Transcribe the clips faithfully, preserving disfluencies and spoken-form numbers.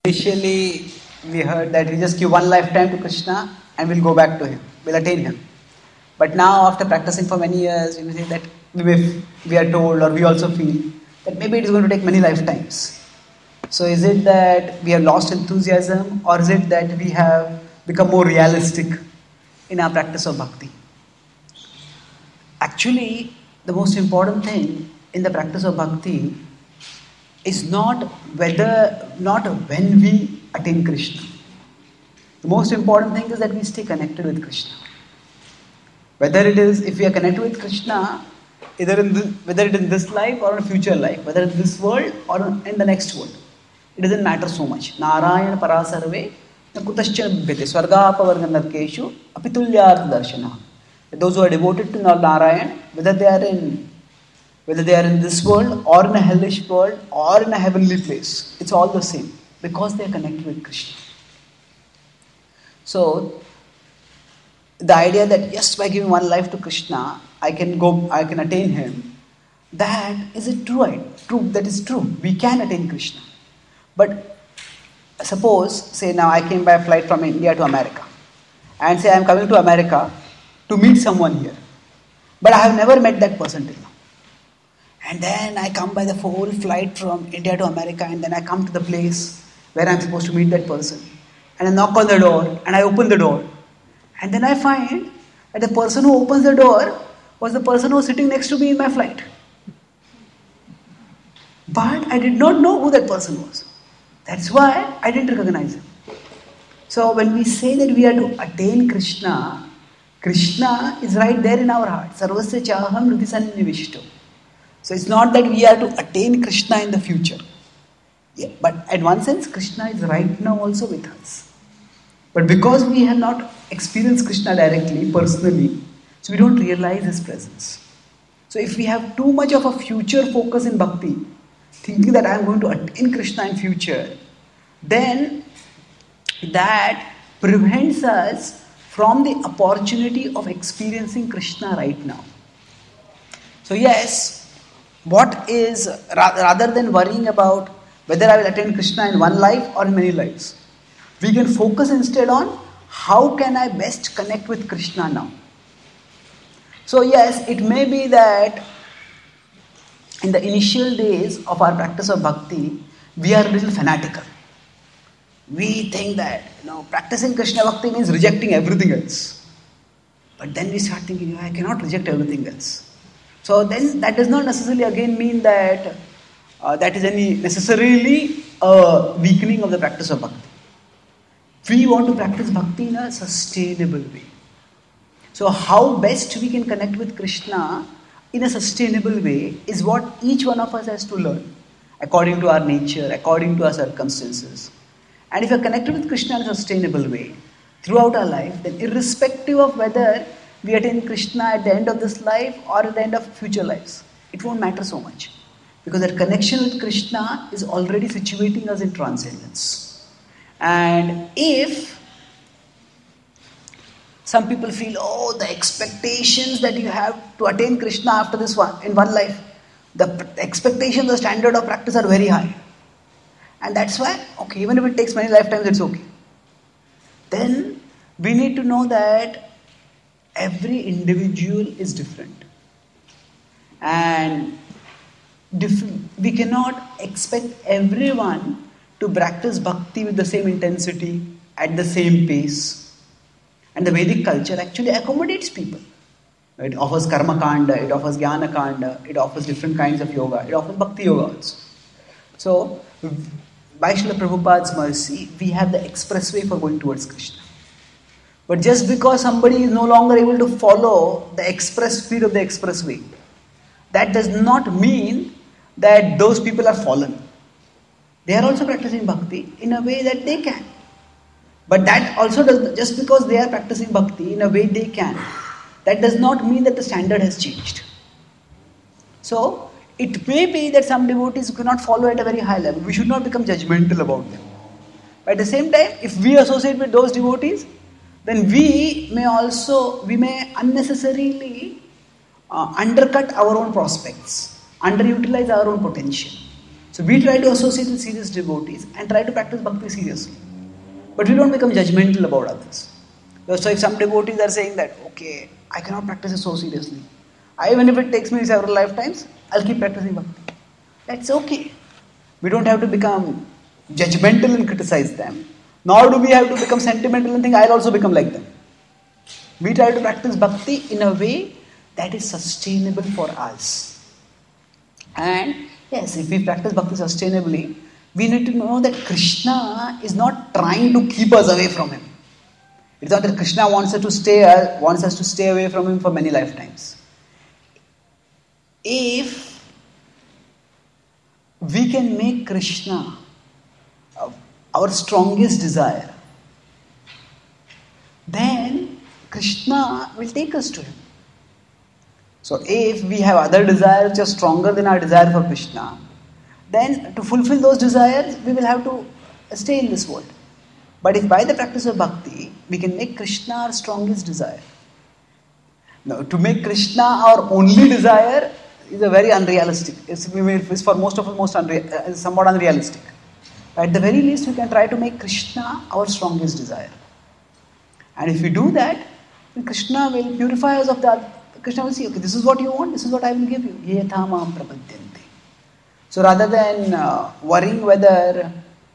Initially, we heard that we just give one lifetime to Krishna and we'll go back to Him, we'll attain Him. But now, after practicing for many years, we say that we, may, we are told or we also feel that maybe it is going to take many lifetimes. So, is it that we have lost enthusiasm, or is it that we have become more realistic in our practice of bhakti? Actually, the most important thing in the practice of bhakti is not whether, not when we attain Krishna. The most important thing is that we stay connected with Krishna. Whether it is, if we are connected with Krishna, either in the, whether it is in this life or in a future life, whether in this world or in the next world, it doesn't matter so much. Narayana parasarve na kutascha bhete swargapavarga narkeshu apitulyartha darshana. Those who are devoted to Narayan, whether they are in whether they are in this world or in a hellish world or in a heavenly place, it's all the same because they are connected with Krishna. So, the idea that just by giving one life to Krishna, I can go, I can attain Him, that is it true? True, that is true. We can attain Krishna. But suppose, say now I came by a flight from India to America, and say I am coming to America to meet someone here, but I have never met that person till now. And then I come by the whole flight from India to America, and then I come to the place where I am supposed to meet that person, and I knock on the door, and I open the door, and then I find that the person who opens the door was the person who was sitting next to me in my flight. But I did not know who that person was. That's why I didn't recognize him. So when we say that we are to attain Krishna, Krishna is right there in our heart. Sarvasya chaham hridhi sannivishto. So it's not that we are to attain Krishna in the future. Yeah, but in one sense, Krishna is right now also with us. But because we have not experienced Krishna directly, personally, so we don't realize His presence. So if we have too much of a future focus in bhakti, thinking that I am going to attain Krishna in future, then that prevents us from the opportunity of experiencing Krishna right now. So yes, what is, rather than worrying about whether I will attain Krishna in one life or in many lives, we can focus instead on how can I best connect with Krishna now. So yes, it may be that in the initial days of our practice of bhakti, we are a little fanatical. We think that, you know, practicing Krishna bhakti means rejecting everything else. But then we start thinking, I cannot reject everything else. So then that does not necessarily again mean that uh, that is any necessarily a weakening of the practice of bhakti. We want to practice bhakti in a sustainable way. So how best we can connect with Krishna in a sustainable way is what each one of us has to learn according to our nature, according to our circumstances. And if we are connected with Krishna in a sustainable way throughout our life, then irrespective of whether we attain Krishna at the end of this life or at the end of future lives, it won't matter so much. Because that connection with Krishna is already situating us in transcendence. And if some people feel, oh, the expectations that you have to attain Krishna after this one, in one life, the expectations, the standard of practice are very high. And that's why, okay, even if it takes many lifetimes, it's okay. Then we need to know that every individual is different. And different, we cannot expect everyone to practice bhakti with the same intensity, at the same pace. And the Vedic culture actually accommodates people. It offers karma kanda, it offers jnana kanda, it offers different kinds of yoga, it offers bhakti yoga also. So, by Srila Prabhupada's mercy, we have the expressway for going towards Krishna. But just because somebody is no longer able to follow the express speed of the expressway, that does not mean that those people are fallen. They are also practicing bhakti in a way that they can. But that also does, just because they are practicing bhakti in a way they can, that does not mean that the standard has changed. So, it may be that some devotees cannot follow at a very high level. We should not become judgmental about them. But at the same time, if we associate with those devotees, then we may also, we may unnecessarily uh, undercut our own prospects, underutilize our own potential. So we try to associate with serious devotees and try to practice bhakti seriously. But we don't become judgmental about others. So if some devotees are saying that, okay, I cannot practice it so seriously. I, even if it takes me several lifetimes, I'll keep practicing bhakti. That's okay. We don't have to become judgmental and criticize them. Nor do we have to become sentimental and think I'll also become like them. We try to practice bhakti in a way that is sustainable for us. And yes, if we practice bhakti sustainably, we need to know that Krishna is not trying to keep us away from him. It's not that Krishna wants us to stay uh, wants us to stay away from him for many lifetimes. If we can make Krishna uh, our strongest desire, then Krishna will take us to him. So if we have other desires which are stronger than our desire for Krishna, then to fulfill those desires, we will have to stay in this world. But if by the practice of bhakti, we can make Krishna our strongest desire. Now, to make Krishna our only desire is a very unrealistic. It's, it's for most of us most unre- uh, somewhat unrealistic. At the very least, we can try to make Krishna our strongest desire. And if we do that, then Krishna will purify us of that. Krishna will see, okay, this is what you want, this is what I will give you. Yetha mam prapadyante. So rather than uh, worrying whether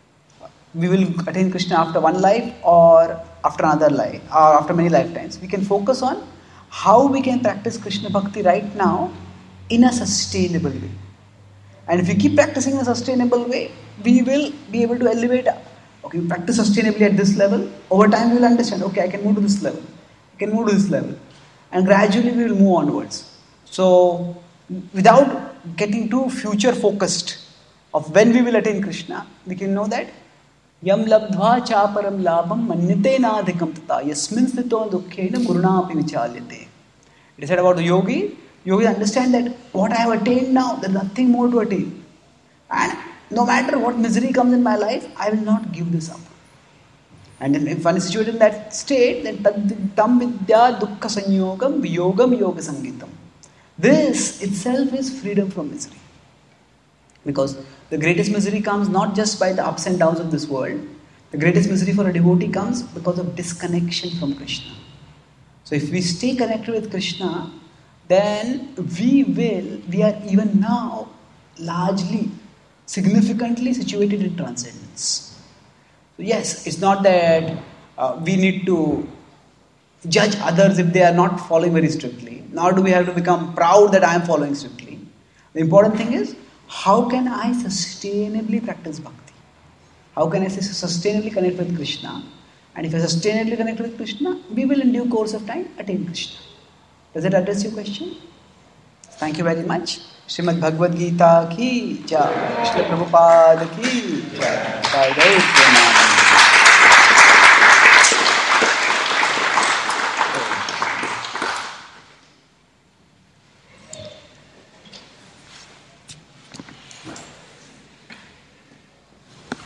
we will attain Krishna after one life or after another life, or after many lifetimes, we can focus on how we can practice Krishna Bhakti right now in a sustainable way. And if we keep practicing in a sustainable way, we will be able to elevate up. Okay, we practice sustainably at this level. Over time, we will understand, okay, I can move to this level. I can move to this level. And gradually, we will move onwards. So, without getting too future focused of when we will attain Krishna, we can know that Yam labdhva chaparam labham manyate nadhikam tata yasmin sthito dukkhena gurunapi vichalyate. It is said about the yogi. Yogis understand that what I have attained now, there is nothing more to attain. And no matter what misery comes in my life, I will not give this up. And if one is situated in that state, then tam vidya dukkha sanyogam viyogam yoga sangitam. This itself is freedom from misery. Because the greatest misery comes not just by the ups and downs of this world. The greatest misery for a devotee comes because of disconnection from Krishna. So if we stay connected with Krishna, then we will, we are even now largely, significantly situated in transcendence. So yes, it's not that uh, we need to judge others if they are not following very strictly, nor do we have to become proud that I am following strictly. The important thing is, how can I sustainably practice bhakti? How can I sustainably connect with Krishna? And if I sustainably connect with Krishna, we will in due course of time attain Krishna. Does that address your question? Thank you very much. Srimad Bhagavad Gita ki jai. Srila Prabhupada ki jai.